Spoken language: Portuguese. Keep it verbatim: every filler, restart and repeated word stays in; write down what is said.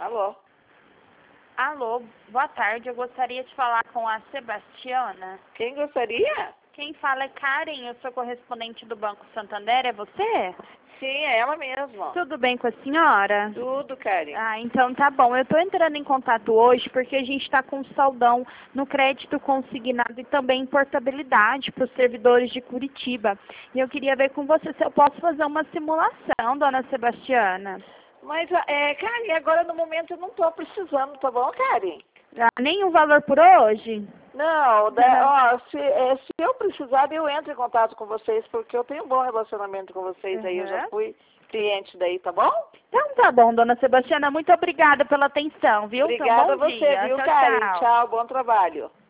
Alô? Alô, boa tarde. Eu gostaria de falar com a Sebastiana. Quem gostaria? Quem fala é Karen, eu sou correspondente do Banco Santander, é você? Sim, é ela mesma. Tudo bem com a senhora? Tudo, Karen. Ah, então tá bom. Eu estou entrando em contato hoje porque a gente está com saldão no crédito consignado e também em portabilidade para os servidores de Curitiba. E eu queria ver com você se eu posso fazer uma simulação, dona Sebastiana. Mas, é, Karen, agora no momento eu não estou precisando, tá bom, Karen? Ah, nem o valor por hoje? Não, da, ó, se, é, se eu precisar, eu entro em contato com vocês, porque eu tenho um bom relacionamento com vocês aí, eu já Uhum. fui cliente daí, tá bom? Então tá bom, dona Sebastiana. Muito obrigada pela atenção, viu? Então, Obrigada a bom você, dia. viu, Tchau, Karen? tchau. Tchau, bom trabalho.